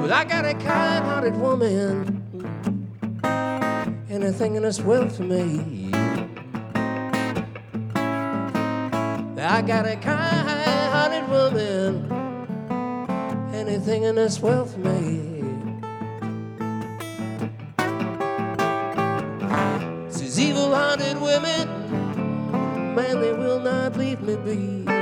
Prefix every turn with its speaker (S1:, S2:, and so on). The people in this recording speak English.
S1: Well, I got a kind-hearted woman, anything in this world for me. I got a kind-hearted woman, anything in this world for me. These evil-hearted women, man, they will not leave me be.